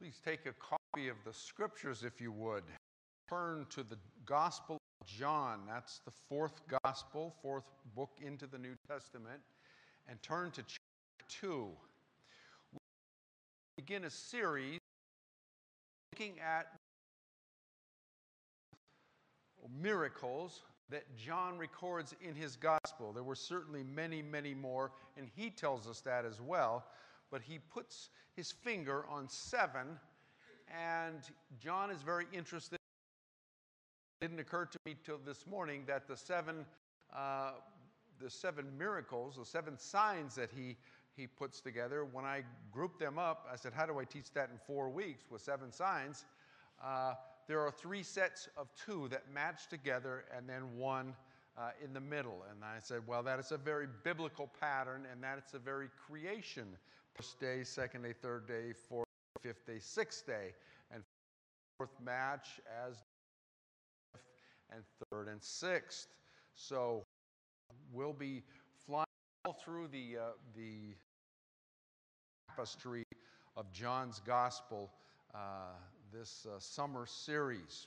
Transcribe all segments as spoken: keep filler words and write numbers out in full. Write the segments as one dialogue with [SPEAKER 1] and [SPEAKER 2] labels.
[SPEAKER 1] Please take a copy of the scriptures if you would. Turn to the Gospel of John. That's the fourth gospel, fourth book into the New Testament. And turn to chapter two. We begin a series looking at miracles that John records in his gospel. There were certainly many, many more, and he tells us that as well. But he puts his finger on seven, and John is very interested. It didn't occur to me till this morning that the seven, uh, the seven miracles, the seven signs that he he puts together, when I grouped them up, I said, how do I teach that in four weeks with seven signs? Uh, there are three sets of two that match together, and then one uh, in the middle. And I said, well, that is a very biblical pattern, and that it's a very creation. First day, second day, third day, fourth, fifth day, sixth day, and fourth match as fifth and third and sixth. So we'll be flying all through the uh, the tapestry of John's Gospel uh, this uh, summer series.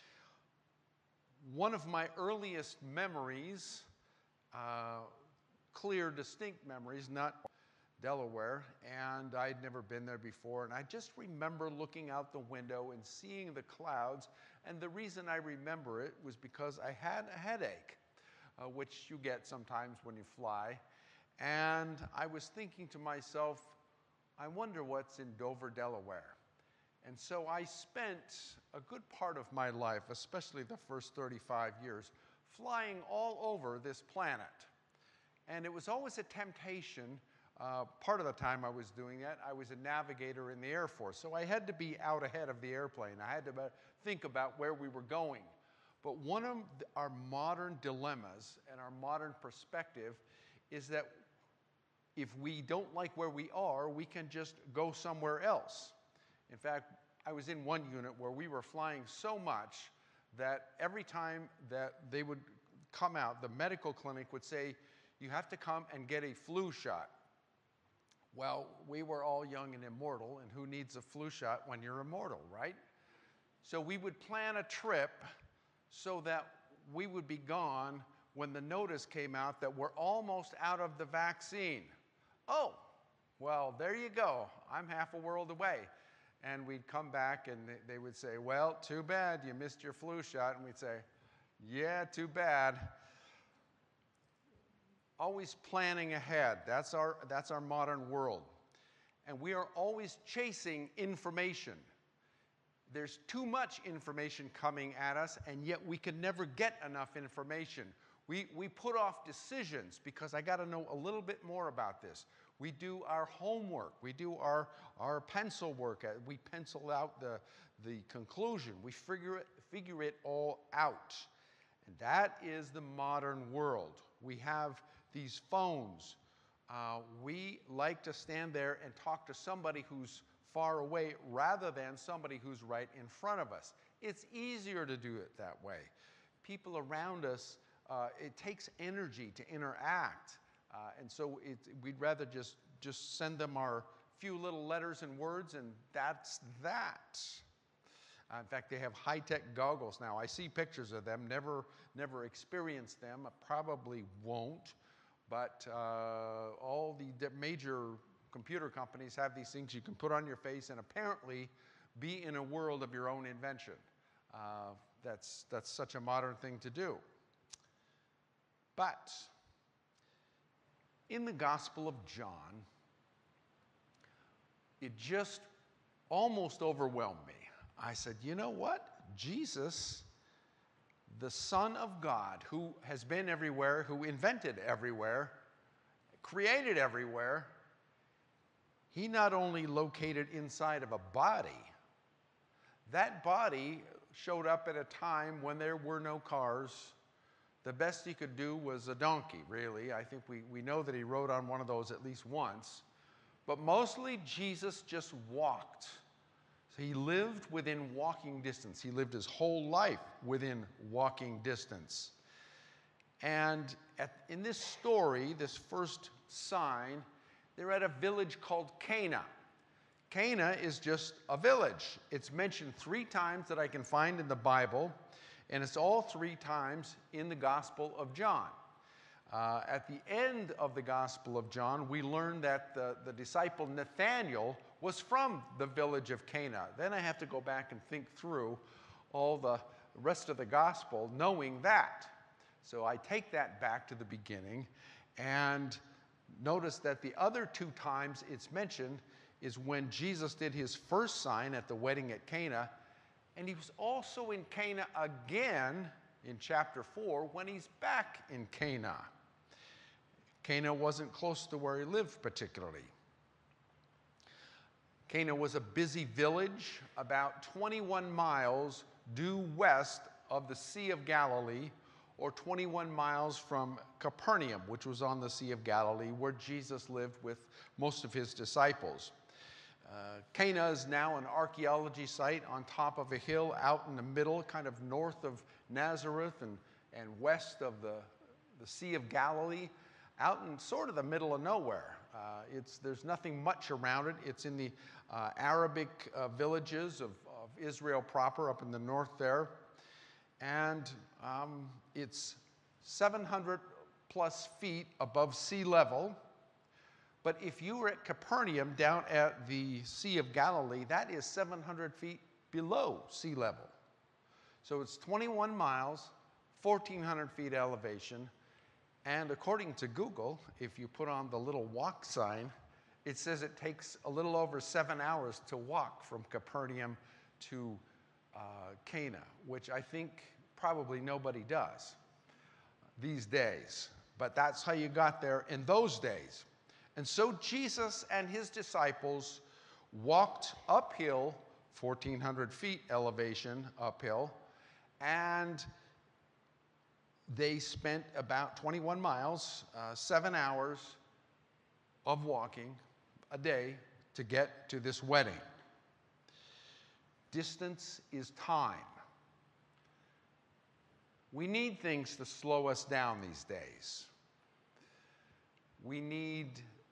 [SPEAKER 1] One of my earliest memories, uh, clear, distinct memories, not Delaware, and I'd never been there before, and I just remember looking out the window and seeing the clouds, and the reason I remember it was because I had a headache, uh, which you get sometimes when you fly, and I was thinking to myself, I wonder what's in Dover, Delaware. And so I spent a good part of my life, especially the first thirty-five years, flying all over this planet. And it was always a temptation. Uh, part of the time I was doing that, I was a navigator in the Air Force. So I had to be out ahead of the airplane. I had to think about where we were going. But one of our modern dilemmas and our modern perspective is that if we don't like where we are, we can just go somewhere else. In fact, I was in one unit where we were flying so much that every time that they would come out, the medical clinic would say, you have to come and get a flu shot. Well, we were all young and immortal, and who needs a flu shot when you're immortal, right? So we would plan a trip so that we would be gone when the notice came out that we're almost out of the vaccine. Oh, well, there you go. I'm half a world away. And we'd come back and they would say, well, too bad, you missed your flu shot. And we'd say, yeah, too bad. Always planning ahead. That's our, that's our modern world. And we are always chasing information. There's too much information coming at us, and yet we can never get enough information. We, we put off decisions because I got to know a little bit more about this. We do our homework. We do our, our pencil work. We pencil out the, the conclusion. We figure it, figure it all out. And that is the modern world. We have these phones. Uh, we like to stand there and talk to somebody who's far away rather than somebody who's right in front of us. It's easier to do it that way. People around us, uh, it takes energy to interact. Uh, and so it, we'd rather just, just send them our few little letters and words, and that's that. Uh, in fact, they have high-tech goggles now. I see pictures of them, never, never experienced them. I probably won't. But uh, all the major computer companies have these things you can put on your face and apparently be in a world of your own invention. Uh, that's, that's such a modern thing to do. But in the Gospel of John, it just almost overwhelmed me. I said, you know what? Jesus, the Son of God, who has been everywhere, who invented everywhere, created everywhere, he not only located inside of a body, that body showed up at a time when there were no cars. The best he could do was a donkey, really. I think we, we know that he rode on one of those at least once. But mostly Jesus just walked. So he lived within walking distance. He lived his whole life within walking distance. And at, in this story, this first sign, they're at a village called Cana. Cana is just a village. It's mentioned three times that I can find in the Bible, and it's all three times in the Gospel of John. Uh, at the end of the Gospel of John, we learn that the, the disciple Nathanael was from the village of Cana. Then I have to go back and think through all the rest of the Gospel knowing that. So I take that back to the beginning and notice that the other two times it's mentioned is when Jesus did his first sign at the wedding at Cana, and he was also in Cana again in chapter four when he's back in Cana. Cana wasn't close to where he lived particularly. Cana was a busy village about twenty-one miles due west of the Sea of Galilee, or twenty-one miles from Capernaum, which was on the Sea of Galilee, where Jesus lived with most of his disciples. Uh, Cana is now an archaeology site on top of a hill out in the middle, kind of north of Nazareth and, and west of the, the Sea of Galilee, out in sort of the middle of nowhere. Uh, it's, there's nothing much around it. It's in the uh, Arabic uh, villages of, of Israel proper, up in the north there. And um, it's seven hundred plus feet above sea level. But if you were at Capernaum down at the Sea of Galilee, that is seven hundred feet below sea level. So it's twenty-one miles, fourteen hundred feet elevation. And according to Google, if you put on the little walk sign, it says it takes a little over seven hours to walk from Capernaum to uh, Cana, which I think probably nobody does these days. But that's how you got there in those days. And so Jesus and his disciples walked uphill, fourteen hundred feet elevation uphill, and they spent about twenty-one miles, uh, seven hours of walking a day to get to this wedding. Distance is time. We need things to slow us down these days. We need,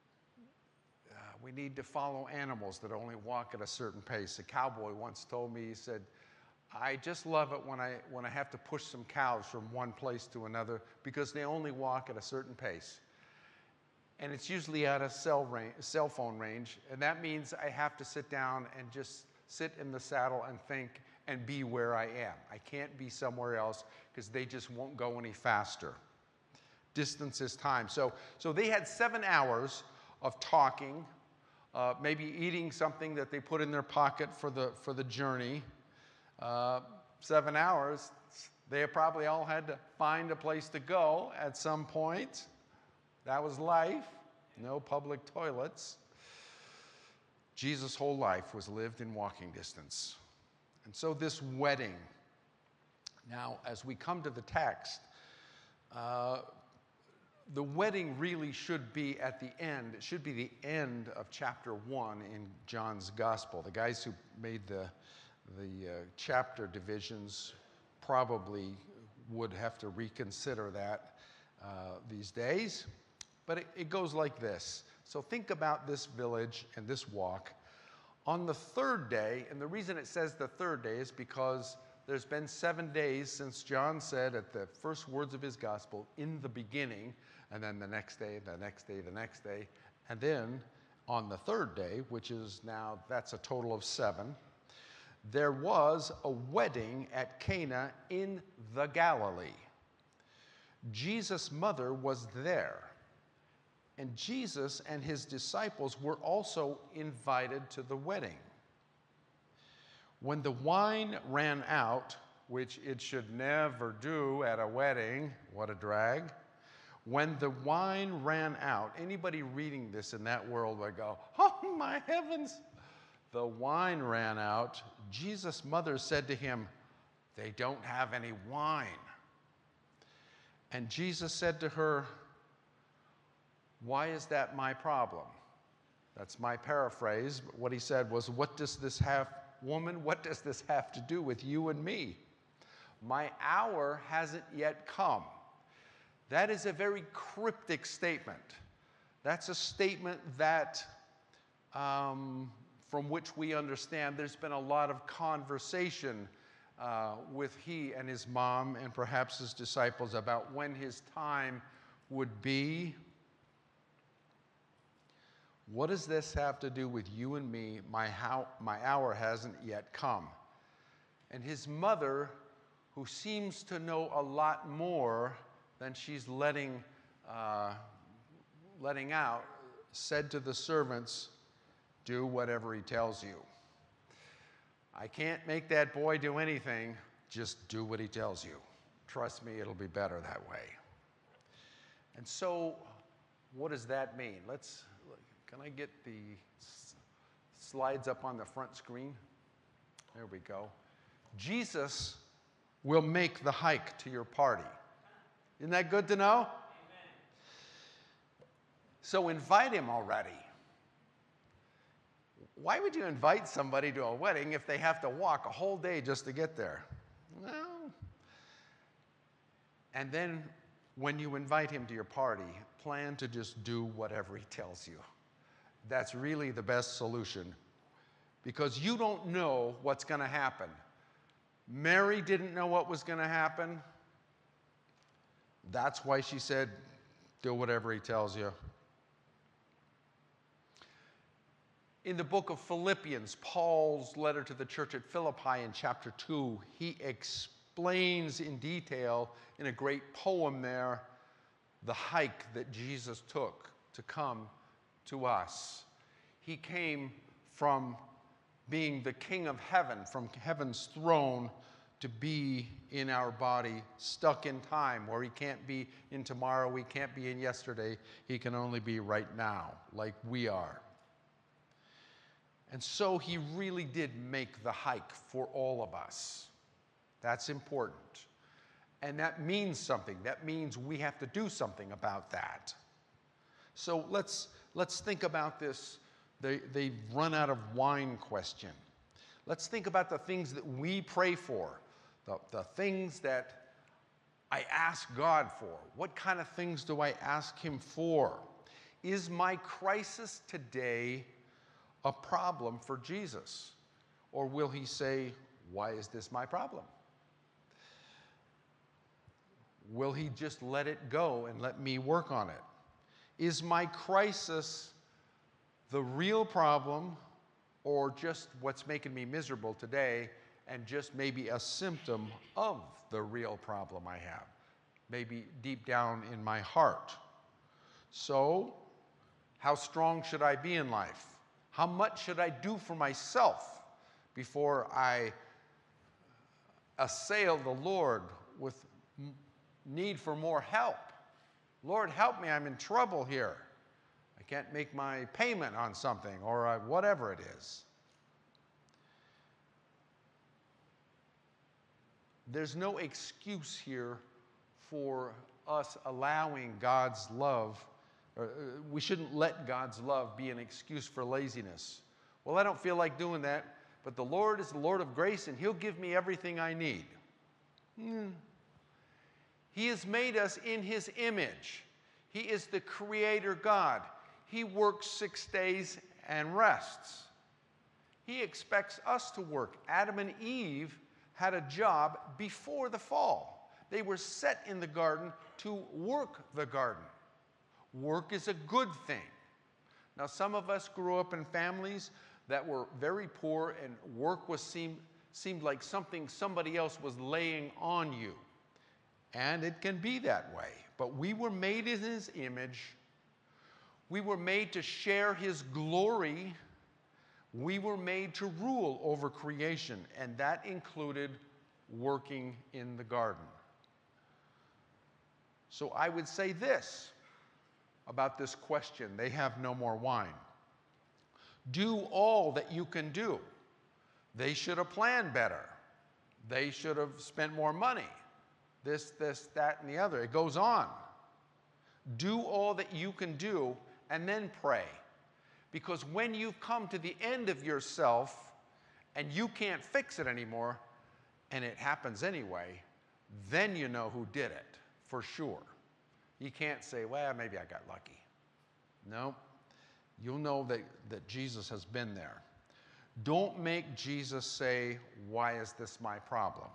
[SPEAKER 1] uh, we need to follow animals that only walk at a certain pace. A cowboy once told me, he said, I just love it when I, when I have to push some cows from one place to another because they only walk at a certain pace. And it's usually at a cell, range, cell phone range, and that means I have to sit down and just sit in the saddle and think and be where I am. I can't be somewhere else because they just won't go any faster. Distance is time. So, so they had seven hours of talking, uh, maybe eating something that they put in their pocket for the, for the journey. Uh, seven hours, they probably all had to find a place to go at some point. That was life. No public toilets. Jesus' whole life was lived in walking distance. And so this wedding. Now, as we come to the text, uh, the wedding really should be at the end. It should be the end of chapter one in John's gospel. The guys who made the, the uh, chapter divisions probably would have to reconsider that uh, these days. But it, it goes like this. So think about this village and this walk. On the third day, and the reason it says the third day is because there's been seven days since John said at the first words of his gospel, in the beginning, and then the next day, the next day, the next day, and then on the third day, which is now, that's a total of seven, there was a wedding at Cana in the Galilee. Jesus' mother was there. And Jesus and his disciples were also invited to the wedding. When the wine ran out, which it should never do at a wedding, what a drag. When the wine ran out, anybody reading this in that world would go, oh my heavens. The wine ran out. Jesus' mother said to him, they don't have any wine. And Jesus said to her, why is that my problem? That's my paraphrase. But what he said was, what does this have, woman, what does this have to do with you and me? My hour hasn't yet come. That is a very cryptic statement. That's a statement that, um, from which we understand there's been a lot of conversation uh, with he and his mom and perhaps his disciples about when his time would be. What does this have to do with you and me? My, how, my hour hasn't yet come. And his mother, who seems to know a lot more than she's letting, uh, letting out, said to the servants, do whatever he tells you. I can't make that boy do anything. Just do what he tells you. Trust me, it'll be better that way. And so, what does that mean? Let's, can I get the slides up on the front screen? There we go. Jesus will make the hike to your party. Isn't that good to know? Amen. So invite him already. Why would you invite somebody to a wedding if they have to walk a whole day just to get there? Well, and then when you invite him to your party, plan to just do whatever he tells you. That's really the best solution, because you don't know what's going to happen. Mary didn't know what was going to happen. That's why she said, do whatever he tells you. In the book of Philippians, Paul's letter to the church at Philippi in chapter two, he explains in detail in a great poem there the hike that Jesus took to come to us. He came from being the King of heaven, from heaven's throne, to be in our body, stuck in time, where he can't be in tomorrow, he can't be in yesterday, he can only be right now, like we are. And so he really did make the hike for all of us. That's important. And that means something. That means we have to do something about that. So let's, let's think about this. They, they've run out of wine question. Let's think about the things that we pray for, the, the things that I ask God for. What kind of things do I ask him for? Is my crisis today a problem for Jesus? Or will he say, why is this my problem? Will he just let it go and let me work on it? Is my crisis the real problem, or just what's making me miserable today and just maybe a symptom of the real problem I have, maybe deep down in my heart? So, how strong should I be in life? How much should I do for myself before I assail the Lord with need for more help? Lord, help me, I'm in trouble here. I can't make my payment on something, or uh, whatever it is. There's no excuse here for us allowing God's love. Uh, we shouldn't let God's love be an excuse for laziness. Well, I don't feel like doing that, but the Lord is the Lord of grace, and he'll give me everything I need. Mm. He has made us in his image. He is the creator God. He works six days and rests. He expects us to work. Adam and Eve had a job before the fall. They were set in the garden to work the garden. Work is a good thing. Now, some of us grew up in families that were very poor, and work was seemed, seemed like something somebody else was laying on you. And it can be that way. But we were made in his image. We were made to share his glory. We were made to rule over creation, and that included working in the garden. So I would say this about this question, they have no more wine. Do all that you can do. They should have planned better. They should have spent more money. This, this, that, and the other. It goes on. Do all that you can do, and then pray. Because when you've come to the end of yourself and you can't fix it anymore, and it happens anyway, then you know who did it, for sure. You can't say, well, maybe I got lucky. No, you'll know that, that Jesus has been there. Don't make Jesus say, why is this my problem?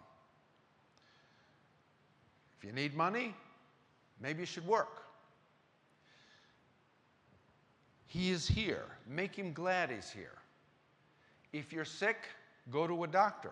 [SPEAKER 1] If you need money, maybe you should work. He is here. Make him glad he's here. If you're sick, go to a doctor.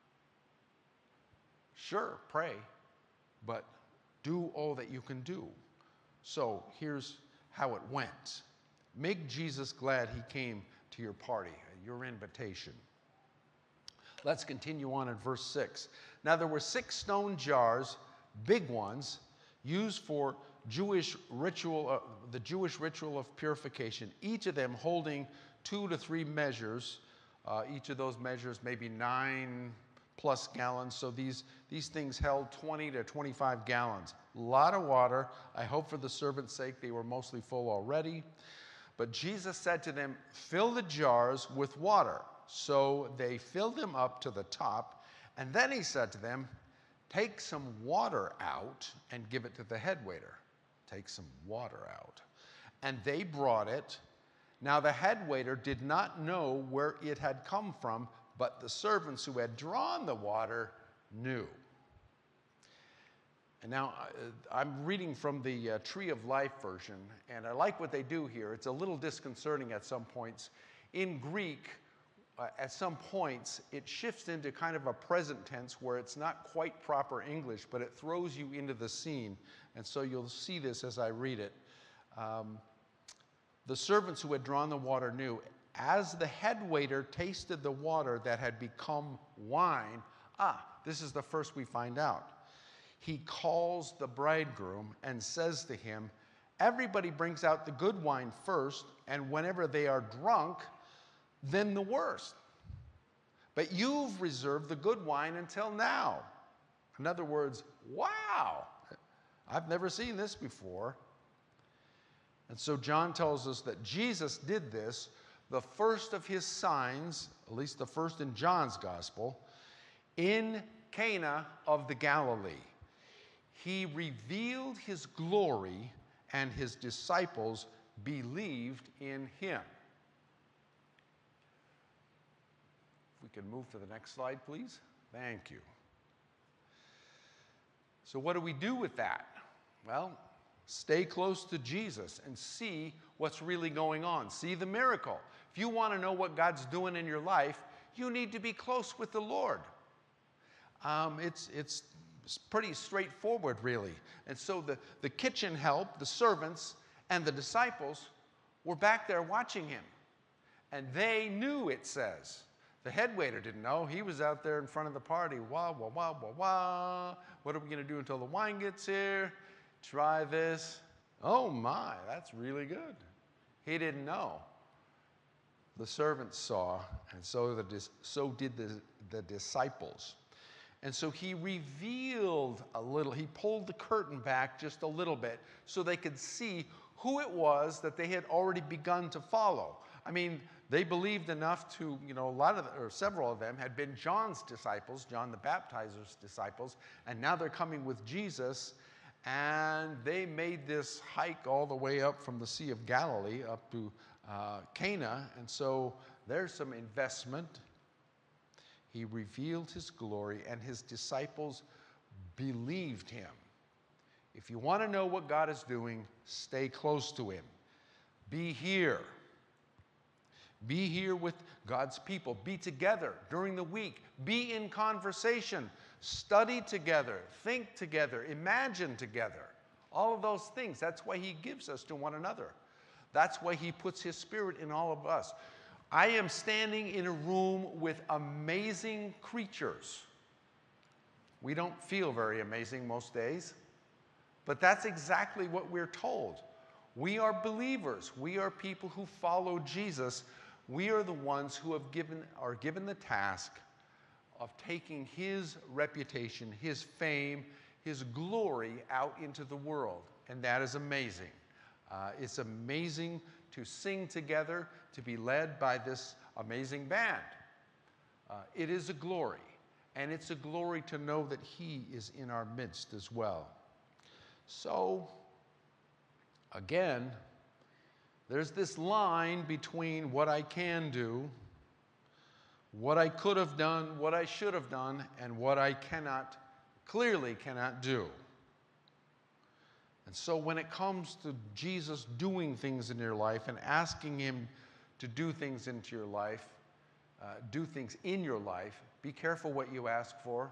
[SPEAKER 1] Sure, pray, but do all that you can do. So here's how it went. Make Jesus glad he came to your party, your invitation. Let's continue on in verse six. Now there were six stone jars, big ones, used for Jewish ritual, uh, the Jewish ritual of purification, each of them holding two to three measures. Uh, each of those measures maybe nine plus gallons. So these, these things held twenty to twenty-five gallons. A lot of water. I hope for the servants' sake they were mostly full already. But Jesus said to them, fill the jars with water. So they filled them up to the top. And then he said to them, take some water out and give it to the head waiter. Take some water out. And they brought it. Now the head waiter did not know where it had come from, but the servants who had drawn the water knew. And now uh, I'm reading from the uh, Tree of Life version, and I like what they do here. It's a little disconcerting at some points. In Greek, uh, at some points, it shifts into kind of a present tense where it's not quite proper English, but it throws you into the scene. And so you'll see this as I read it. Um, the servants who had drawn the water knew, as the head waiter tasted the water that had become wine, ah, this is the first we find out. He calls the bridegroom and says to him, everybody brings out the good wine first, and whenever they are drunk, then the worst. But you've reserved the good wine until now. In other words, wow, I've never seen this before. And so John tells us that Jesus did this, the first of his signs, at least the first in John's gospel, in Cana of the Galilee. He revealed his glory, and his disciples believed in him. If we can move to the next slide, please. Thank you. So what do we do with that? Well, stay close to Jesus and see what's really going on. See the miracle. If you want to know what God's doing in your life, you need to be close with the Lord. Um, it's, it's pretty straightforward, really. And so the, the kitchen help, the servants, and the disciples were back there watching him. And they knew, it says. The head waiter didn't know. He was out there in front of the party. Wah, wah, wah, wah, wah. What are we going to do until the wine gets here? Try this. Oh my, that's really good. He didn't know. The servants saw, and so, the, so did the, the disciples. And so he revealed a little, he pulled the curtain back just a little bit so they could see who it was that they had already begun to follow. I mean, they believed enough to, you know, a lot of, or several of them had been John's disciples, John the Baptizer's disciples, and now they're coming with Jesus. And they made this hike all the way up from the Sea of Galilee up to uh, Cana. And so there's some investment. He revealed his glory, and his disciples believed him. If you want to know what God is doing, stay close to him. Be here. Be here with God's people. Be together during the week. Be in conversation. Study together, think together, imagine together. All of those things. That's why he gives us to one another. That's why he puts his Spirit in all of us. I am standing in a room with amazing creatures. We don't feel very amazing most days, but that's exactly what we're told. We are believers. We are people who follow Jesus. We are the ones who have given, are given the task of taking his reputation, his fame, his glory out into the world. And that is amazing. Uh, it's amazing to sing together, to be led by this amazing band. Uh, it is a glory. And it's a glory to know that he is in our midst as well. So, again, there's this line between what I can do what I could have done, what I should have done, and what I cannot, clearly cannot do. And so when it comes to Jesus doing things in your life and asking him to do things into your life, uh, do things in your life, be careful what you ask for.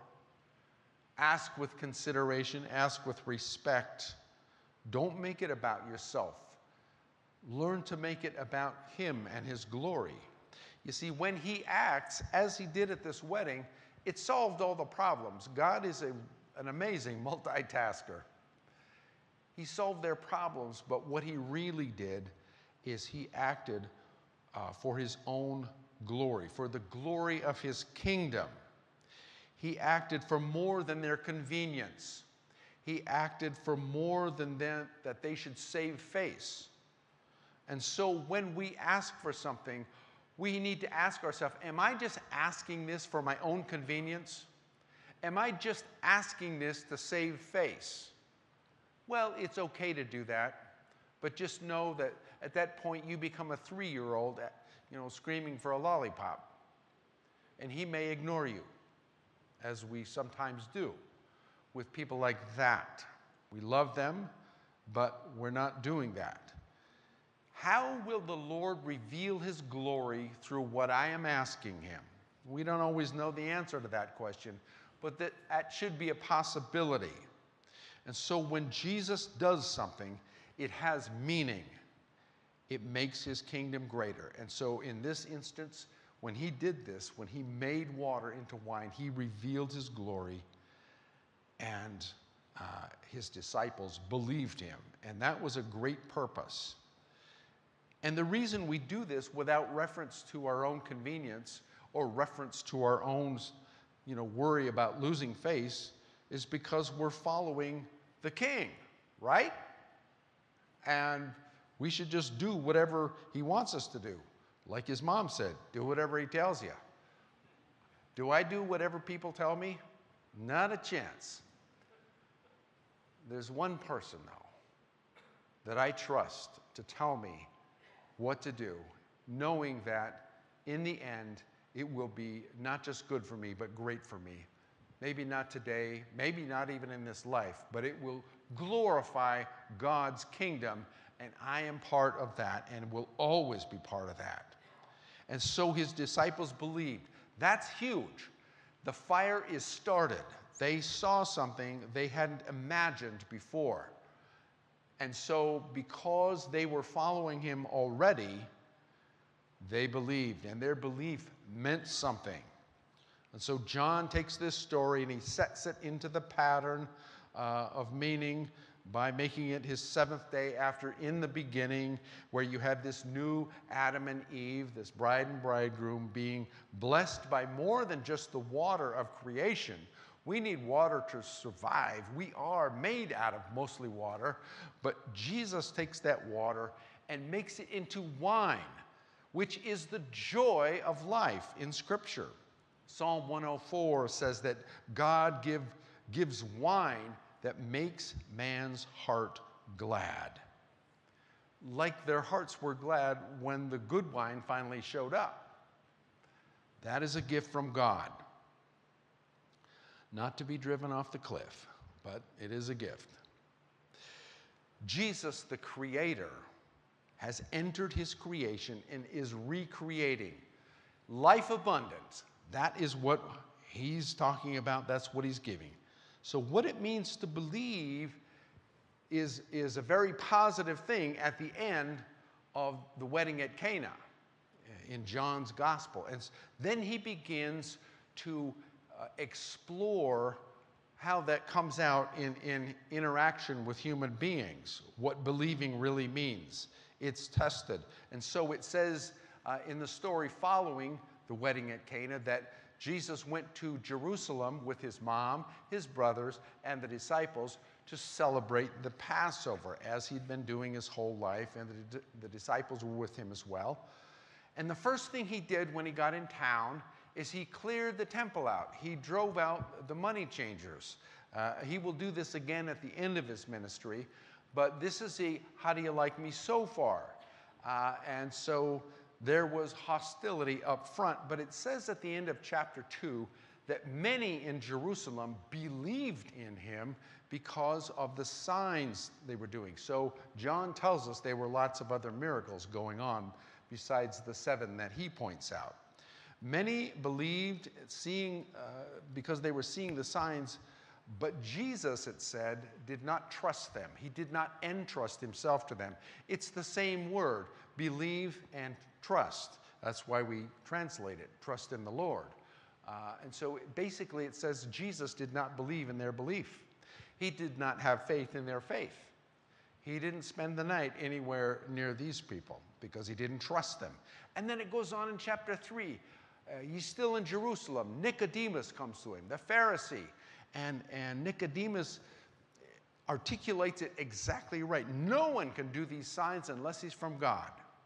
[SPEAKER 1] Ask with consideration, ask with respect. Don't make it about yourself. Learn to make it about him and his glory. You see, when he acts, as he did at this wedding, it solved all the problems. God is a, an amazing multitasker. He solved their problems, but what he really did is he acted uh, for his own glory, for the glory of his kingdom. He acted for more than their convenience. He acted for more than that, that they should save face. And so when we ask for something, we need to ask ourselves, am I just asking this for my own convenience? Am I just asking this to save face? Well, it's okay to do that, but just know that at that point you become a three-year-old, you know, screaming for a lollipop. And he may ignore you, as we sometimes do with people like that. We love them, but we're not doing that. How will the Lord reveal his glory through what I am asking him? We don't always know the answer to that question, but that, that should be a possibility. And so when Jesus does something, it has meaning. It makes his kingdom greater. And so in this instance, when he did this, when he made water into wine, he revealed his glory, and uh, his disciples believed him. And that was a great purpose. And the reason we do this without reference to our own convenience or reference to our own, you know, worry about losing face is because we're following the king, right? And we should just do whatever he wants us to do. Like his mom said, do whatever he tells you. Do I do whatever people tell me? Not a chance. There's one person, though, that I trust to tell me what to do, knowing that in the end, it will be not just good for me, but great for me. Maybe not today, maybe not even in this life, but it will glorify God's kingdom, and I am part of that and will always be part of that. And so his disciples believed. That's huge. The fire is started. They saw something they hadn't imagined before. And so because they were following him already, they believed, and their belief meant something. And so John takes this story and he sets it into the pattern uh, of meaning by making it his seventh day after in the beginning, where you have this new Adam and Eve, this bride and bridegroom, being blessed by more than just the water of creation. We need water to survive. We are made out of mostly water, but Jesus takes that water and makes it into wine, which is the joy of life in Scripture. Psalm one oh four says that God give, gives wine that makes man's heart glad. Like their hearts were glad when the good wine finally showed up. That is a gift from God. Not to be driven off the cliff, but it is a gift. Jesus, the Creator, has entered his creation and is recreating life abundant. That is what he's talking about. That's what he's giving. So what it means to believe is, is a very positive thing at the end of the wedding at Cana in John's gospel. And then he begins to uh, explore how that comes out in, in interaction with human beings, what believing really means. It's tested. And so it says uh, in the story following the wedding at Cana that Jesus went to Jerusalem with his mom, his brothers, and the disciples to celebrate the Passover, as he'd been doing his whole life, and the, the disciples were with him as well. And the first thing he did when he got in town is he cleared the temple out. He drove out the money changers. Uh, he will do this again at the end of his ministry, but this is a how do you like me so far? Uh, and so there was hostility up front, but it says at the end of chapter two that many in Jerusalem believed in him because of the signs they were doing. So John tells us there were lots of other miracles going on besides the seven that he points out. Many believed seeing uh, because they were seeing the signs, but Jesus, it said, did not trust them. He did not entrust himself to them. It's the same word, believe and trust. That's why we translate it, trust in the Lord. Uh, and so basically it says Jesus did not believe in their belief. He did not have faith in their faith. He didn't spend the night anywhere near these people because he didn't trust them. And then it goes on in chapter three. Uh, he's still in Jerusalem. Nicodemus comes to him, the Pharisee. And, and Nicodemus articulates it exactly right. No one can do these signs unless he's from God.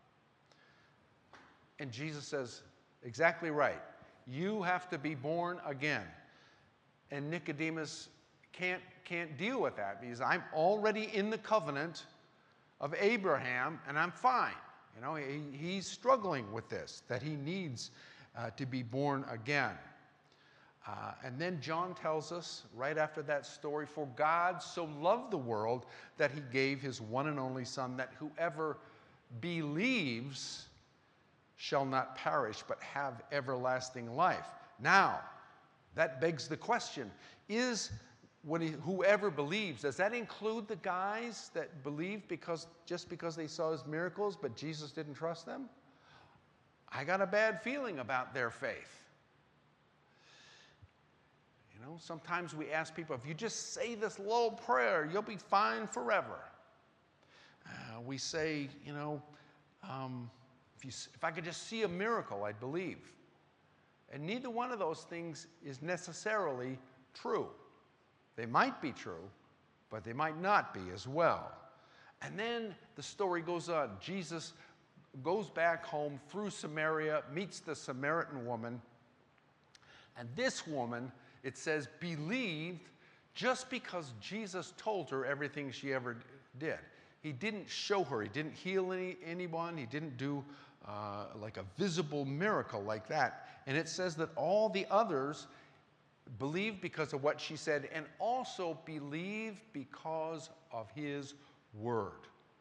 [SPEAKER 1] And Jesus says, exactly right. You have to be born again. And Nicodemus can't, can't deal with that because I'm already in the covenant of Abraham and I'm fine. You know, he, he's struggling with this, that he needs uh, to be born again. Uh, and then John tells us right after that story, for God so loved the world that he gave his one and only Son, that whoever believes shall not perish but have everlasting life. Now, that begs the question, is when he, whoever believes, does that include the guys that believed because, just because they saw his miracles but Jesus didn't trust them? I got a bad feeling about their faith. You know, sometimes we ask people, if you just say this little prayer, you'll be fine forever. Uh, we say, you know, um, if, you, if I could just see a miracle, I'd believe. And neither one of those things is necessarily true. They might be true, but they might not be as well. And then the story goes on. Jesus goes back home through Samaria, meets the Samaritan woman, and this woman, it says, believed just because Jesus told her everything she ever did. He didn't show her. He didn't heal any, anyone. He didn't do uh, like a visible miracle like that. And it says that all the others believed because of what she said and also believed because of his word.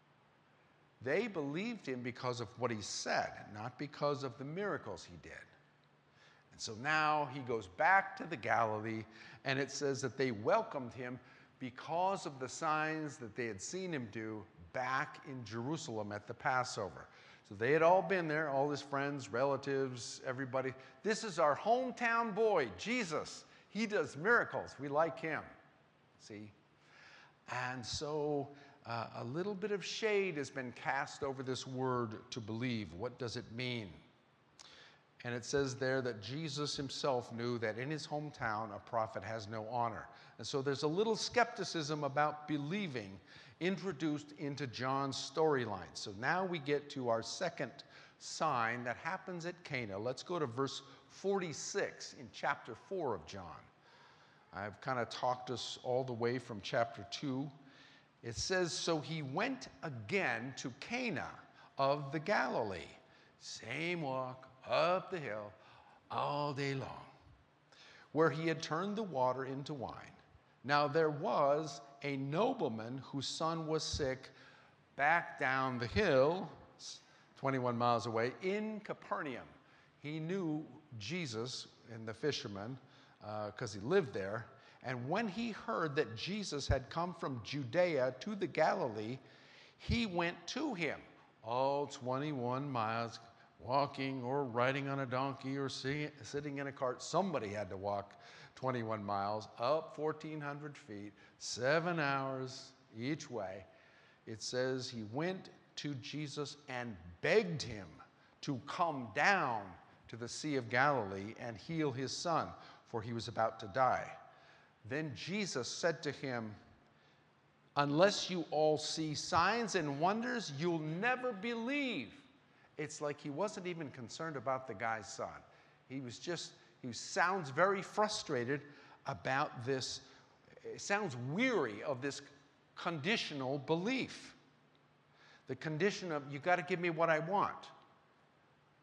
[SPEAKER 1] They believed him because of what he said, not because of the miracles he did. And so now he goes back to the Galilee, and it says that they welcomed him because of the signs that they had seen him do back in Jerusalem at the Passover. So they had all been there, all his friends, relatives, everybody. This is our hometown boy, Jesus. He does miracles. We like him. See? And so uh, a little bit of shade has been cast over this word to believe. What does it mean? And it says there that Jesus himself knew that in his hometown a prophet has no honor. And so there's a little skepticism about believing introduced into John's storyline. So now we get to our second sign that happens at Cana. Let's go to verse forty-six in chapter four of John. I've kind of talked us all the way from chapter two. It says, so he went again to Cana of the Galilee. Same walk, up the hill, all day long, where he had turned the water into wine. Now there was a nobleman whose son was sick back down the hill, twenty-one miles away, in Capernaum. He knew Jesus and the fishermen because uh, he lived there. And when he heard that Jesus had come from Judea to the Galilee, he went to him, all twenty-one miles, walking or riding on a donkey or sitting in a cart. Somebody had to walk twenty-one miles, up fourteen hundred feet, seven hours each way. It says he went to Jesus and begged him to come down to the Sea of Galilee and heal his son, for he was about to die. Then Jesus said to him, unless you all see signs and wonders, you'll never believe. It's like he wasn't even concerned about the guy's son. He was just, he sounds very frustrated about this. It sounds weary of this conditional belief. The condition of, you got to give me what I want.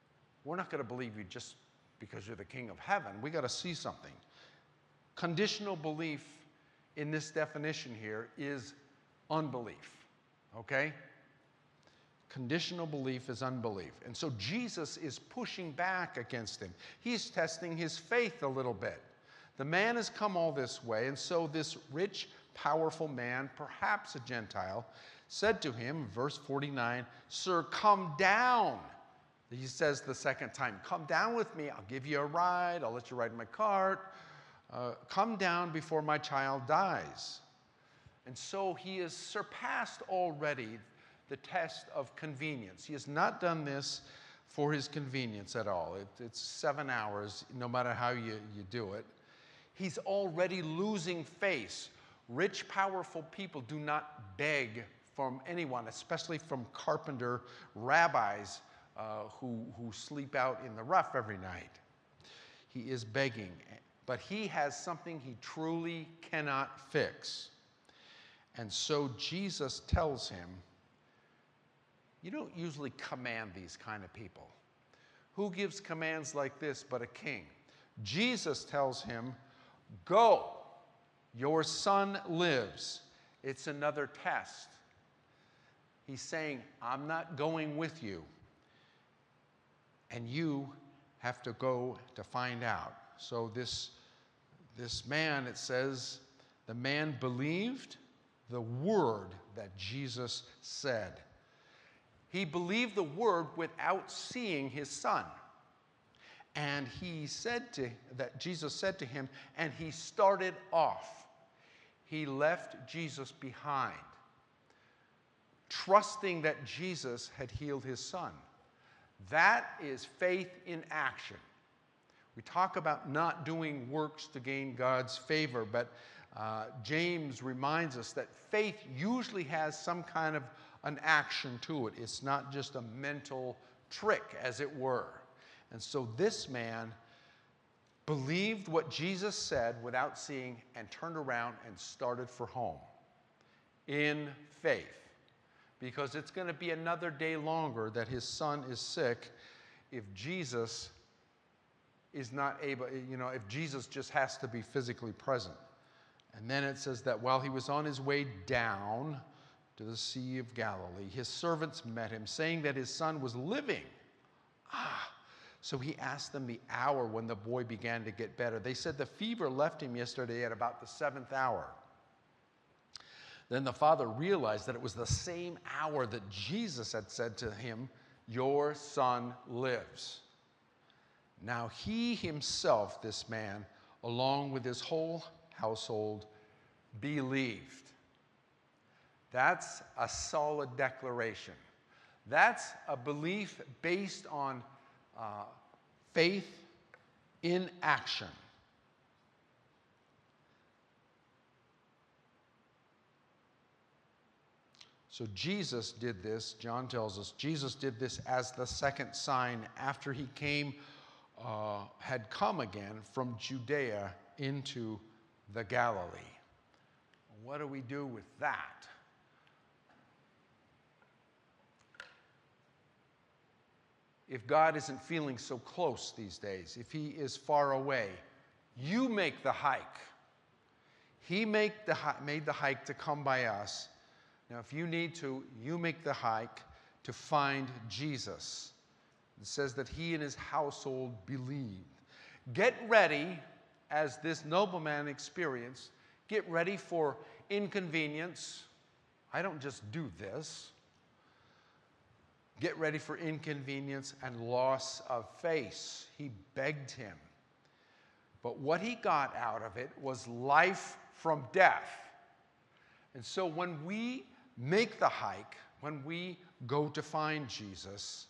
[SPEAKER 1] We're not going to believe you just because you're the king of heaven. We got to see something. Conditional belief in this definition here is unbelief, okay? Conditional belief is unbelief. And so Jesus is pushing back against him. He's testing his faith a little bit. The man has come all this way, and so this rich, powerful man, perhaps a Gentile, said to him, verse forty-nine, "Sir, come down." He says the second time, "Come down with me. I'll give you a ride. I'll let you ride in my cart. Uh, come down before my child dies." And so he has surpassed already the test of convenience. He has not done this for his convenience at all. It, it's seven hours, no matter how you, you do it. He's already losing face. Rich, powerful people do not beg from anyone, especially from carpenter rabbis uh, who, who sleep out in the rough every night. He is begging, but he has something he truly cannot fix. And so Jesus tells him, you don't usually command these kind of people. Who gives commands like this but a king? Jesus tells him, "Go, your son lives." It's another test. He's saying, I'm not going with you, and you have to go to find out. So this, this man, it says, the man believed the word that Jesus said. He believed the word without seeing his son. And he said to, that Jesus said to him, and he started off. He left Jesus behind, trusting that Jesus had healed his son. That is faith in action. We talk about not doing works to gain God's favor, but uh, James reminds us that faith usually has some kind of an action to it. It's not just a mental trick, as it were. And so this man believed what Jesus said without seeing and turned around and started for home in faith. Because it's going to be another day longer that his son is sick if Jesus is not able, you know, if Jesus just has to be physically present. And then it says that while he was on his way down to the Sea of Galilee, his servants met him, saying that his son was living. Ah, so he asked them the hour when the boy began to get better. They said the fever left him yesterday at about the seventh hour. Then the father realized that it was the same hour that Jesus had said to him, "Your son lives." Now he himself, this man, along with his whole household, believed. That's a solid declaration. That's a belief based on uh, faith in action. So Jesus did this, John tells us, Jesus did this as the second sign after he came, uh, had come again from Judea into the Galilee. What do we do with that? If God isn't feeling so close these days, if he is far away, you make the hike. He make the, made the hike to come by us. Now, if you need to, you make the hike to find Jesus. It says that he and his household believed. Get ready, as this nobleman experienced, get ready for inconvenience. I don't just do this. Get ready for inconvenience and loss of face. He begged him. But what he got out of it was life from death. And so when we make the hike, when we go to find Jesus,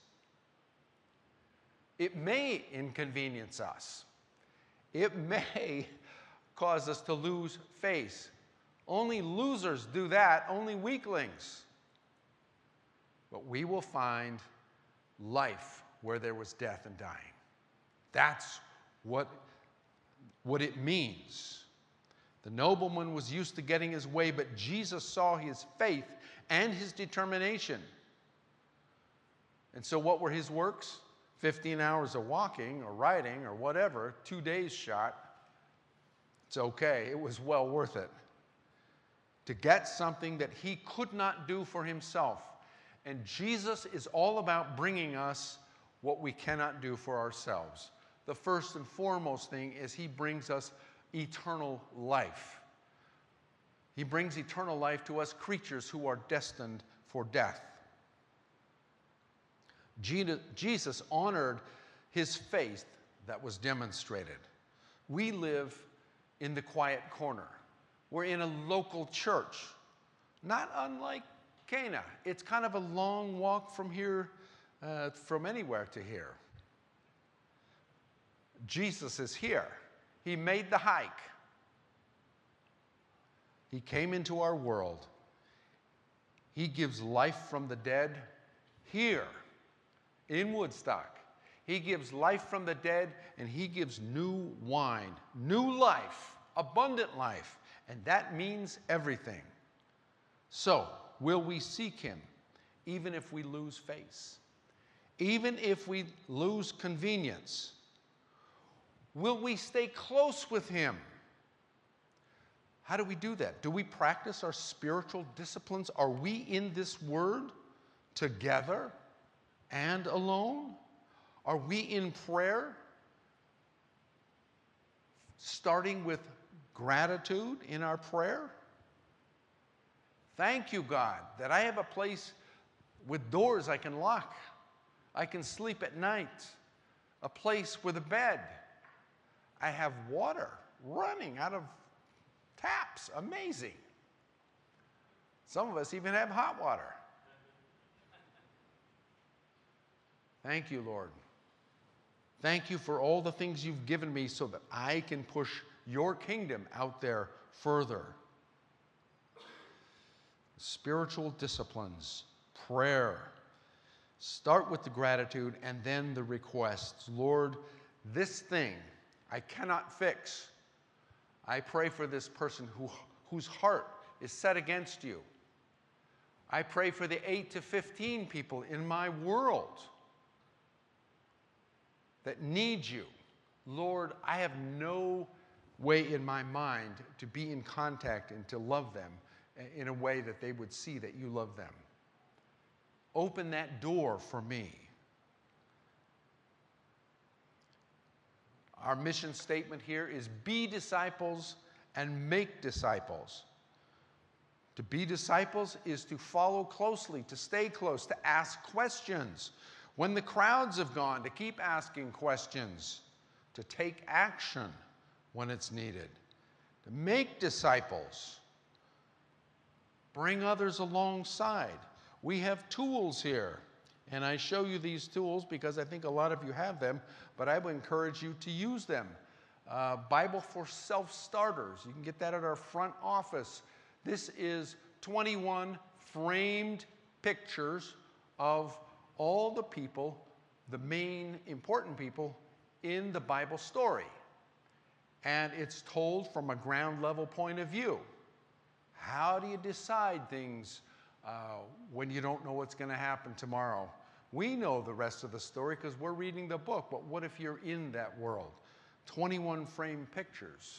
[SPEAKER 1] it may inconvenience us. It may cause us to lose face. Only losers do that, only weaklings. But we will find life where there was death and dying. That's what, what it means. The nobleman was used to getting his way, but Jesus saw his faith and his determination. And so what were his works? fifteen hours of walking or riding or whatever, two days shot, it's okay. It was well worth it to get something that he could not do for himself. And Jesus is all about bringing us what we cannot do for ourselves. The first and foremost thing is he brings us eternal life. He brings eternal life to us creatures who are destined for death. Jesus honored his faith that was demonstrated. We live in the quiet corner. We're in a local church, not unlike Cana. It's kind of a long walk from here, uh, from anywhere to here. Jesus is here. He made the hike. He came into our world. He gives life from the dead here in Woodstock. He gives life from the dead, and he gives new wine, new life, abundant life, and that means everything. So, will we seek him even if we lose face? Even if we lose convenience? Will we stay close with him? How do we do that? Do we practice our spiritual disciplines? Are we in this word together and alone? Are we in prayer, starting with gratitude in our prayer? Thank you, God, that I have a place with doors I can lock. I can sleep at night, a place with a bed. I have water running out of taps. Amazing. Some of us even have hot water. Thank you, Lord. Thank you for all the things you've given me so that I can push your kingdom out there further. Spiritual disciplines, prayer. Start with the gratitude and then the requests. Lord, this thing I cannot fix. I pray for this person who, whose heart is set against you. I pray for the eight to fifteen people in my world that need you. Lord, I have no way in my mind to be in contact and to love them in a way that they would see that you love them. Open that door for me. Our mission statement here is be disciples and make disciples. To be disciples is to follow closely, to stay close, to ask questions. When the crowds have gone, to keep asking questions, to take action when it's needed, to make disciples, bring others alongside. We have tools here, and I show you these tools because I think a lot of you have them, but I would encourage you to use them. Uh, Bible for Self-Starters. You can get that at our front office. This is twenty-one framed pictures of all the people, the main important people in the Bible story. And it's told from a ground level point of view. How do you decide things uh, when you don't know what's going to happen tomorrow? We know the rest of the story because we're reading the book, but what if you're in that world? twenty-one framed pictures.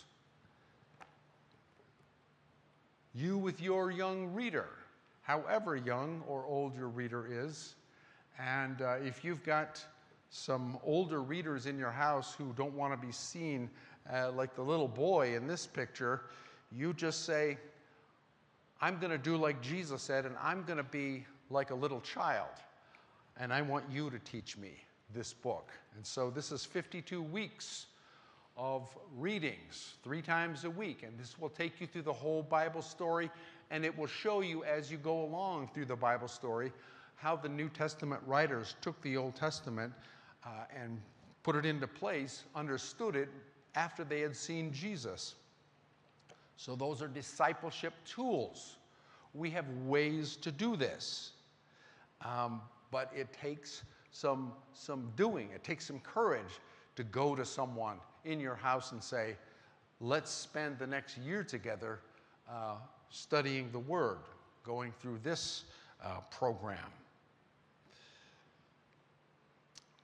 [SPEAKER 1] You with your young reader, however young or old your reader is. And uh, if you've got some older readers in your house who don't want to be seen uh, like the little boy in this picture, you just say, I'm going to do like Jesus said, and I'm going to be like a little child. And I want you to teach me this book. And so this is fifty-two weeks of readings, three times a week. And this will take you through the whole Bible story, and it will show you as you go along through the Bible story how the New Testament writers took the Old Testament uh, and put it into place, understood it after they had seen Jesus. So those are discipleship tools. We have ways to do this. Um, but it takes some, some doing. It takes some courage to go to someone in your house and say, let's spend the next year together uh, studying the Word, going through this uh, program.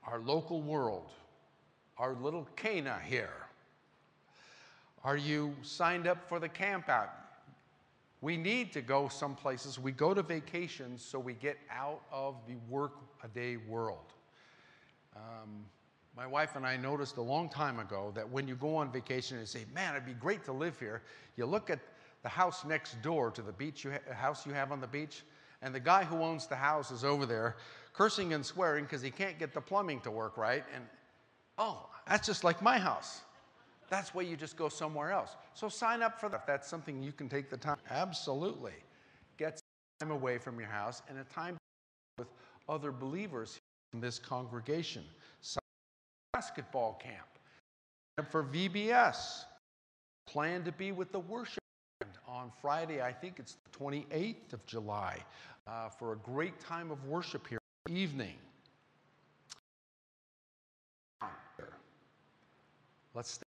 [SPEAKER 1] our local world, our little Cana here? Are you signed up for the camp out? We need to go some places. We go to vacations so we get out of the work-a-day world. Um, my wife and I noticed a long time ago that when you go on vacation and say, man, it'd be great to live here, you look at the house next door to the beach you ha- house you have on the beach, and the guy who owns the house is over there cursing and swearing because he can't get the plumbing to work right. And, oh, that's just like my house. That's why you just go somewhere else. So sign up for that. If that's something you can take the time. Absolutely. Get some time away from your house and a time with other believers in this congregation. Sign up for basketball camp. Sign up for V B S. Plan to be with the worship band on Friday. I think it's the twenty-eighth of July uh, for a great time of worship here in the evening. Let's stay